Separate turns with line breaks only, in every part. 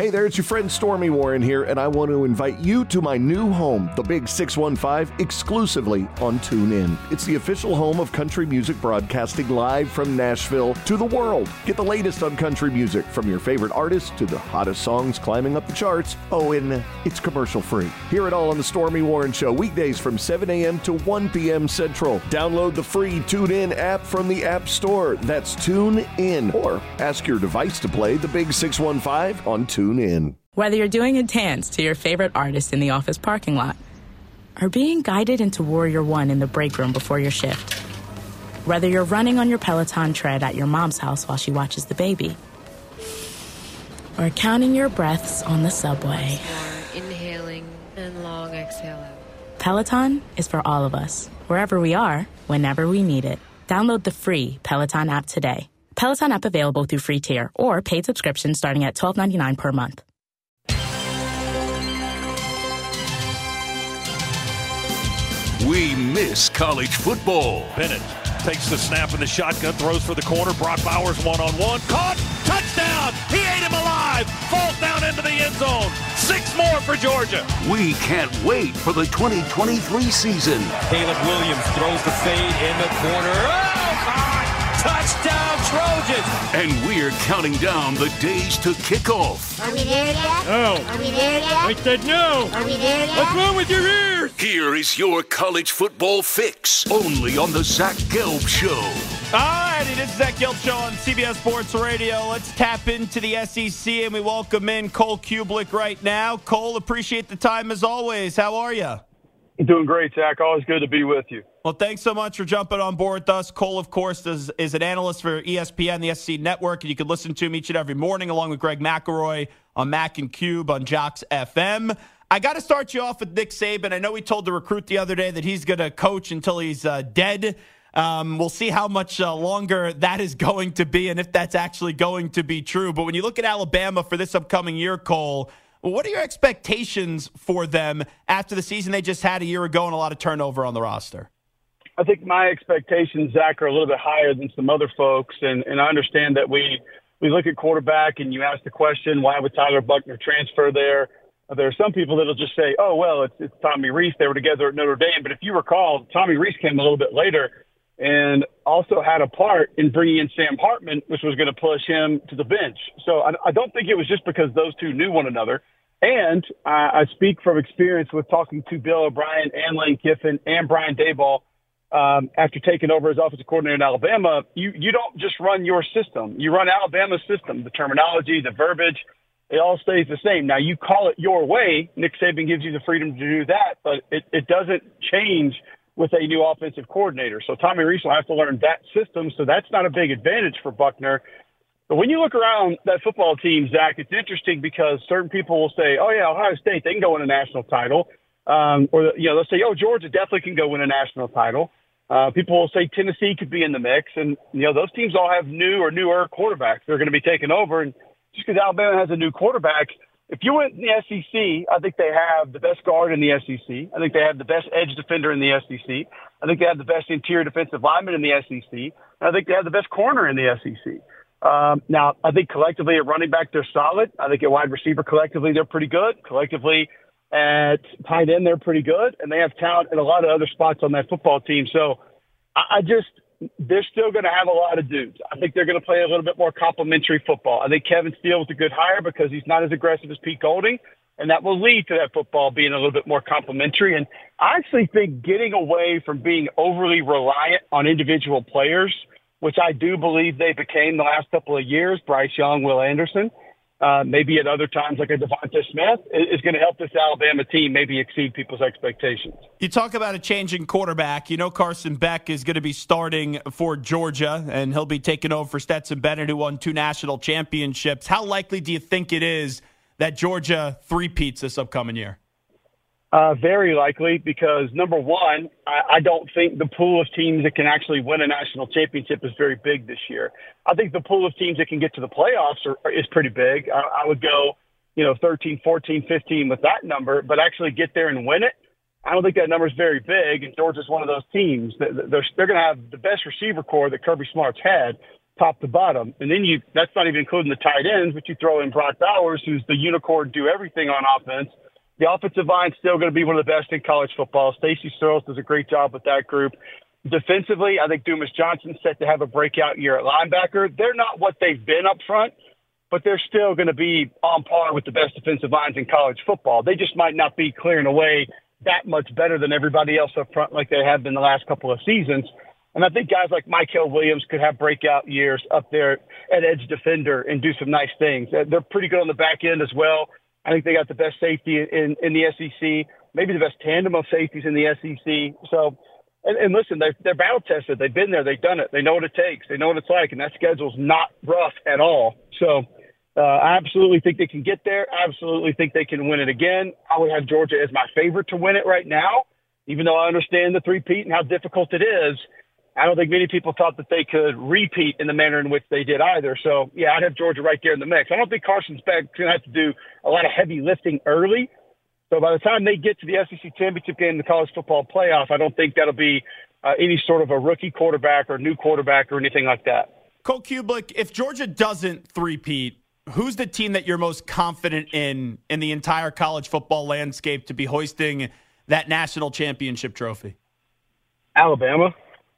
Hey there, it's your friend Stormy Warren here, and I want to invite you to my new home, the Big 615, exclusively on TuneIn. It's the official home of country music broadcasting live from Nashville to the world. Get the latest on country music, from your favorite artists to the hottest songs climbing up the charts. Oh, and it's commercial-free. Hear it all on the Stormy Warren Show, weekdays from 7 a.m. to 1 p.m. Central. Download the free TuneIn app from the App Store. That's TuneIn. Or ask your device to play the Big 615 on TuneIn.
Whether you're doing a dance to your favorite artist in the office parking lot, or being guided into Warrior One in the break room before your shift, whether you're running on your Peloton tread at your mom's house while she watches the baby, or counting your breaths on the subway.
Inhaling and long exhale out.
Peloton is for all of us, wherever we are, whenever we need it. Download the free Peloton app today. Peloton app available through free tier or paid subscription starting at $12.99 per month.
We miss college football.
Bennett takes the snap in the shotgun, throws for the corner. Brock Bowers one-on-one. Caught! Touchdown! He ate him alive! Falls down into the end zone. 6 more for Georgia.
We can't wait for the 2023 season.
Caleb Williams throws the fade in the corner. Oh, God! Touchdown, Trojans!
And we're counting down the days to kickoff.
Are we there yet?
No.
Are we there yet?
I said no.
Are we there yet?
What's wrong with your ears?
Here is your college football fix, only on the Zach Gelb Show.
All righty, this is Zach Gelb Show on CBS Sports Radio. Let's tap into the SEC, and we welcome in Cole Cubelic right now. Cole, appreciate the time as always. How are you?
Doing great, Zach. Always good to be with you.
Well, thanks so much for jumping on board with us. Cole, of course, is an analyst for ESPN, the SEC Network, and you can listen to him each and every morning along with Greg McElroy on Mac and Cube on Jocks FM. I got to start you off with Nick Saban. I know he told the recruit the other day that he's going to coach until he's dead. We'll see how much longer that is going to be and if that's actually going to be true. But when you look at Alabama for this upcoming year, Cole, what are your expectations for them after the season they just had a year ago and a lot of turnover on the roster?
I think my expectations, Zach, are a little bit higher than some other folks, and I understand that we look at quarterback and you ask the question, why would Tyler Buchner transfer there? There are some people that will just say, oh, well, it's Tommy Rees. They were together at Notre Dame. But if you recall, Tommy Rees came a little bit later and also had a part in bringing in Sam Hartman, which was going to push him to the bench. So I don't think it was just because those two knew one another. And I speak from experience with talking to Bill O'Brien and Lane Kiffin and Brian Daboll after taking over as offensive coordinator in Alabama. You don't just run your system. You run Alabama's system. The terminology, the verbiage, it all stays the same. Now, you call it your way. Nick Saban gives you the freedom to do that, but it doesn't change with a new offensive coordinator. So Tommy Rees will have to learn that system, so that's not a big advantage for Buchner. But when you look around that football team, Zach, it's interesting because certain people will say, oh, yeah, Ohio State, they can go win a national title. They'll say, oh, Georgia definitely can go win a national title. People will say Tennessee could be in the mix. And, those teams all have new or newer quarterbacks. They're going to be taking over. And just because Alabama has a new quarterback, if you went in the SEC, I think they have the best guard in the SEC. I think they have the best edge defender in the SEC. I think they have the best interior defensive lineman in the SEC. And I think they have the best corner in the SEC. Now, I think collectively at running back, they're solid. I think at wide receiver, collectively, they're pretty good. Collectively at tight end, they're pretty good. And they have talent in a lot of other spots on that football team. So they're still going to have a lot of dudes. I think they're going to play a little bit more complementary football. I think Kevin Steele was a good hire because he's not as aggressive as Pete Golding, and that will lead to that football being a little bit more complementary. And I actually think getting away from being overly reliant on individual players, which I do believe they became the last couple of years, Bryce Young, Will Anderson, maybe at other times like a Devonta Smith, is going to help this Alabama team maybe exceed people's expectations.
You talk about a changing quarterback. Carson Beck is going to be starting for Georgia, and he'll be taking over for Stetson Bennett, who won 2 national championships. How likely do you think it is that Georgia three-peats this upcoming year?
Very likely because, number one, I don't think the pool of teams that can actually win a national championship is very big this year. I think the pool of teams that can get to the playoffs is pretty big. I would go, 13, 14, 15 with that number, but actually get there and win it, I don't think that number is very big, and Georgia's one of those teams. They're going to have the best receiver core that Kirby Smart's had. top to bottom. And then that's not even including the tight ends, but you throw in Brock Bowers, who's the unicorn, do everything on offense. The offensive line's still going to be one of the best in college football. Stacey Searles does a great job with that group. Defensively, I think Dumas Johnson's set to have a breakout year at linebacker. They're not what they've been up front, but they're still going to be on par with the best defensive lines in college football. They just might not be clearing away that much better than everybody else up front like they have been the last couple of seasons. And I think guys like Mykel Williams could have breakout years up there at edge defender and do some nice things. They're pretty good on the back end as well. I think they got the best safety in the SEC, maybe the best tandem of safeties in the SEC. So, and listen, they're battle tested. They've been there. They've done it. They know what it takes. They know what it's like, and that schedule's not rough at all. So I absolutely think they can get there. I absolutely think they can win it again. I would have Georgia as my favorite to win it right now, even though I understand the three-peat and how difficult it is. I don't think many people thought that they could repeat in the manner in which they did either. So, yeah, I'd have Georgia right there in the mix. I don't think Carson Speck's going to have to do a lot of heavy lifting early. So by the time they get to the SEC championship game, the college football playoff, I don't think that'll be any sort of a rookie quarterback or new quarterback or anything like that.
Cole Cubelic, if Georgia doesn't three-peat, who's the team that you're most confident in the entire college football landscape to be hoisting that national championship trophy?
Alabama.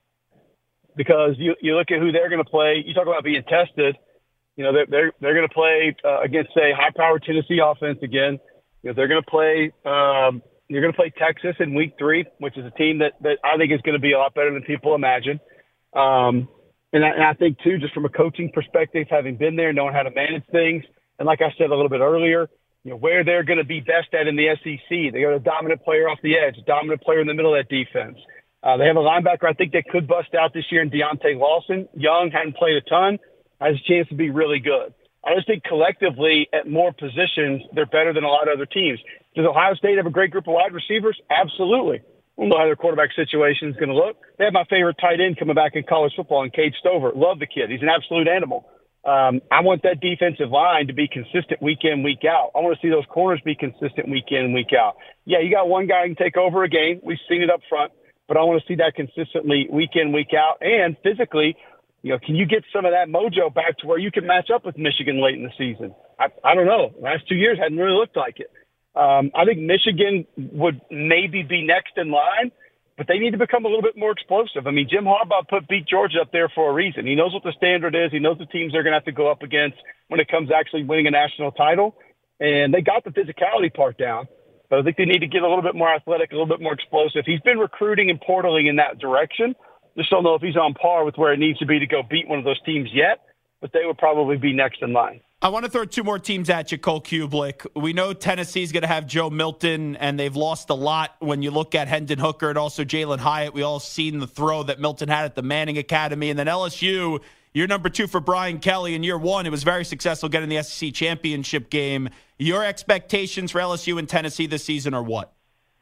Because you look at who they're going to play. You talk about being tested. You know, they're going to play against, say, high-powered Tennessee offense again. You know, they're going to play you're going to play Texas in week 3, which is a team that I think is going to be a lot better than people imagine. And I think, too, just from a coaching perspective, having been there, knowing how to manage things, and like I said a little bit earlier, you know, where they're going to be best at in the SEC. They got a dominant player off the edge, a dominant player in the middle of that defense. They have a linebacker I think that could bust out this year in Deontay Lawson. Young, hadn't played a ton, has a chance to be really good. I just think collectively at more positions, they're better than a lot of other teams. Does Ohio State have a great group of wide receivers? Absolutely. We don't know how their quarterback situation is going to look. They have my favorite tight end coming back in college football, in Cade Stover. Love the kid. He's an absolute animal. I want that defensive line to be consistent week in, week out. I want to see those corners be consistent week in and week out. Yeah, you got one guy who can take over a game. We've seen it up front. But I want to see that consistently week in, week out. And physically, you know, can you get some of that mojo back to where you can match up with Michigan late in the season? I don't know. The last 2 years hadn't really looked like it. I think Michigan would maybe be next in line, but they need to become a little bit more explosive. I mean, Jim Harbaugh beat Georgia up there for a reason. He knows what the standard is. He knows the teams they're going to have to go up against when it comes to actually winning a national title. And they got the physicality part down. I think they need to get a little bit more athletic, a little bit more explosive. He's been recruiting and portaling in that direction. Just don't know if he's on par with where it needs to be to go beat one of those teams yet, but they would probably be next in line.
I want to throw 2 more teams at you, Cole Cubelic. We know Tennessee's going to have Joe Milton, and they've lost a lot when you look at Hendon Hooker and also Jalen Hyatt. We all seen the throw that Milton had at the Manning Academy. And then LSU, you're number 2 for Brian Kelly. In year 1, it was very successful getting the SEC championship game. Your expectations for LSU and Tennessee this season are what?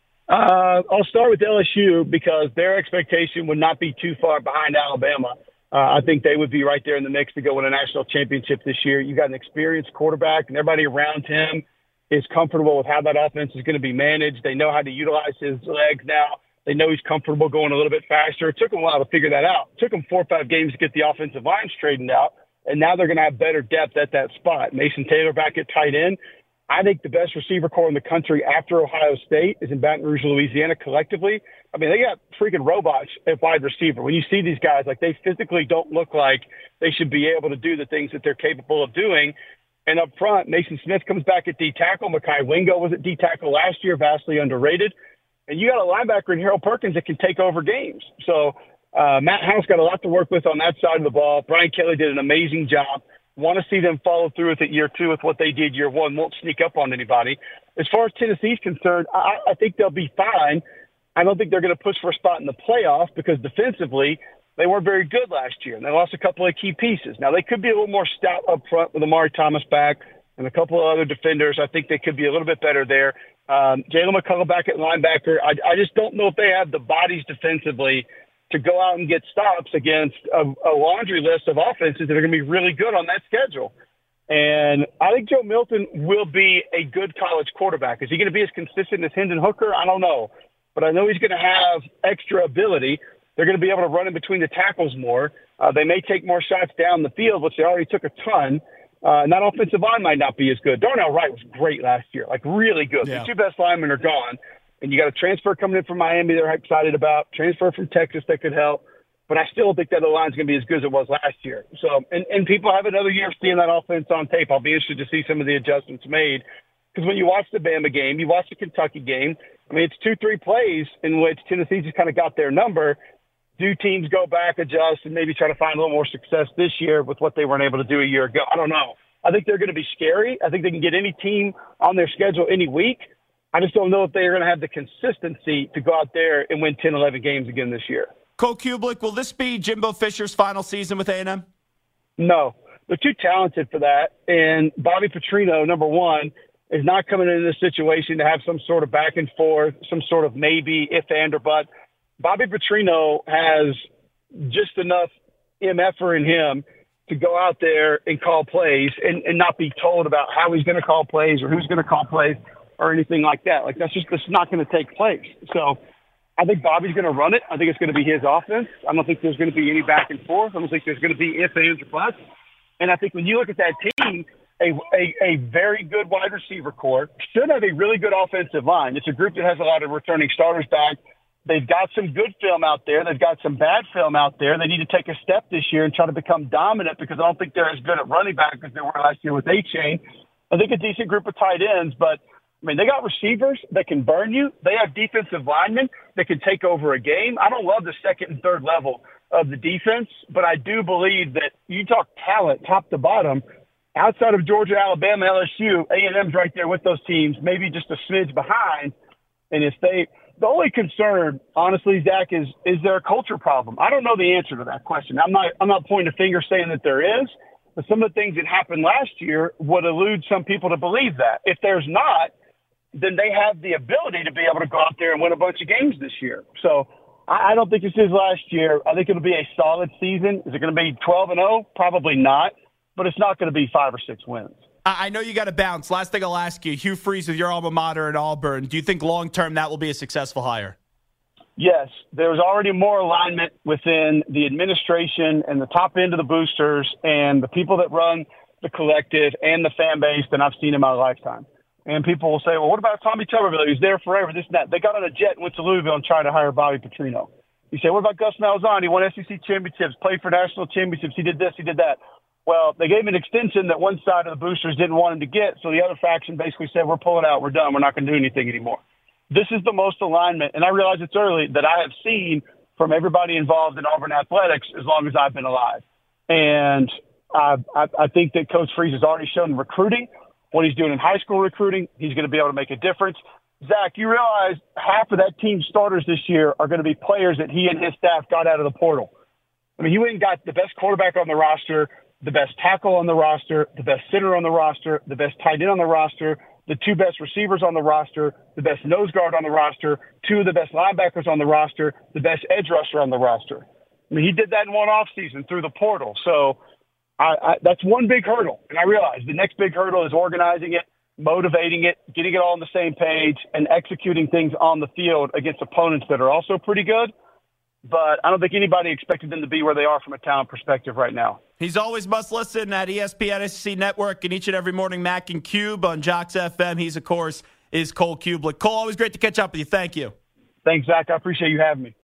I'll start with LSU because their expectation would not be too far behind Alabama. I think they would be right there in the mix to go win a national championship this year. You got an experienced quarterback, and everybody around him is comfortable with how that offense is going to be managed. They know how to utilize his legs now. They know he's comfortable going a little bit faster. It took them a while to figure that out. It took them 4 or 5 games to get the offensive line straightened out, and now they're going to have better depth at that spot. Mason Taylor back at tight end. I think the best receiver core in the country after Ohio State is in Baton Rouge, Louisiana, collectively. I mean, they got freaking robots at wide receiver. When you see these guys, like, they physically don't look like they should be able to do the things that they're capable of doing. And up front, Mason Smith comes back at D tackle. Mekhi Wingo was at D tackle last year, vastly underrated. And you got a linebacker in Harold Perkins that can take over games. So Matt House got a lot to work with on that side of the ball. Brian Kelly did an amazing job. Want to see them follow through with it year 2 with what they did year 1. Won't sneak up on anybody. As far as Tennessee's concerned, I think they'll be fine. I don't think they're going to push for a spot in the playoff because defensively they weren't very good last year, and they lost a couple of key pieces. Now, they could be a little more stout up front with Amari Thomas back and a couple of other defenders. I think they could be a little bit better there. Jalen McCullough back at linebacker. I just don't know if they have the bodies defensively to go out and get stops against a laundry list of offenses that are going to be really good on that schedule. And I think Joe Milton will be a good college quarterback. Is he going to be as consistent as Hendon Hooker? I don't know. But I know he's going to have extra ability. They're going to be able to run in between the tackles more. They may take more shots down the field, which they already took a ton. And that offensive line might not be as good. Darnell Wright was great last year, like really good.
Yeah.
The two best linemen are gone. And you got a transfer coming in from Miami they're excited about, transfer from Texas that could help. But I still think that the line's going to be as good as it was last year. So, and people have another year of seeing that offense on tape. I'll be interested to see some of the adjustments made. Because when you watch the Bama game, you watch the Kentucky game, I mean, it's 2-3 plays in which Tennessee just kind of got their number. Do teams go back, adjust, and maybe try to find a little more success this year with what they weren't able to do a year ago? I don't know. I think they're going to be scary. I think they can get any team on their schedule any week. I just don't know if they're going to have the consistency to go out there and win 10, 11 games again this year.
Cole Kublik, will this be Jimbo Fisher's final season with A&M?
No. They're too talented for that. And Bobby Petrino, number one, is not coming into this situation to have some sort of back and forth, some sort of maybe, if, and, or but. Bobby Petrino has just enough MF-er in him to go out there and call plays and not be told about how he's going to call plays or who's going to call plays or anything like that. Like, that's not going to take place. So I think Bobby's going to run it. I think it's going to be his offense. I don't think there's going to be any back and forth. I don't think there's going to be if, ands, or buts. And I think when you look at that team, a very good wide receiver core should have a really good offensive line. It's a group that has a lot of returning starters back. They've got some good film out there. They've got some bad film out there. They need to take a step this year and try to become dominant because I don't think they're as good at running back as they were last year with A-Chain. I think a decent group of tight ends, but I mean, they got receivers that can burn you. They have defensive linemen that can take over a game. I don't love the second and third level of the defense, but I do believe that you talk talent top to bottom. Outside of Georgia, Alabama, LSU, A&M's right there with those teams, maybe just a smidge behind. And if they – the only concern, honestly, Zach, is there a culture problem? I don't know the answer to that question. I'm not pointing a finger saying that there is, but some of the things that happened last year would elude some people to believe that. If there's not, then they have the ability to be able to go out there and win a bunch of games this year. So I don't think this is last year. I think it'll be a solid season. Is it going to be 12-0? Probably not, but it's not going to be 5 or 6 wins.
I know you got to bounce. Last thing I'll ask you, Hugh Freeze with your alma mater at Auburn. Do you think long-term that will be a successful hire?
Yes. There's already more alignment within the administration and the top end of the boosters and the people that run the collective and the fan base than I've seen in my lifetime. And people will say, well, what about Tommy Tuberville? He's there forever, this and that. They got on a jet and went to Louisville and tried to hire Bobby Petrino. You say, what about Gus Malzahn? He won SEC championships, played for national championships. He did this, he did that. Well, they gave him an extension that one side of the boosters didn't want him to get, so the other faction basically said, we're pulling out, we're done, we're not going to do anything anymore. This is the most alignment, and I realize it's early, that I have seen from everybody involved in Auburn athletics as long as I've been alive. And I think that Coach Freeze has already shown recruiting, what he's doing in high school recruiting. He's going to be able to make a difference. Zach, you realize half of that team's starters this year are going to be players that he and his staff got out of the portal. I mean, he went and got the best quarterback on the roster, the best tackle on the roster, the best center on the roster, the best tight end on the roster, the 2 best receivers on the roster, the best nose guard on the roster, 2 of the best linebackers on the roster, the best edge rusher on the roster. I mean, he did that in one offseason through the portal. So that's one big hurdle. And I realize the next big hurdle is organizing it, motivating it, getting it all on the same page, and executing things on the field against opponents that are also pretty good. But I don't think anybody expected them to be where they are from a talent perspective right now.
He's always must listen at ESPN SEC Network and each and every morning, Mac and Cube on Jocks FM. He's, of course, is Cole Kublik. Cole, always great to catch up with you. Thank you.
Thanks, Zach. I appreciate you having me.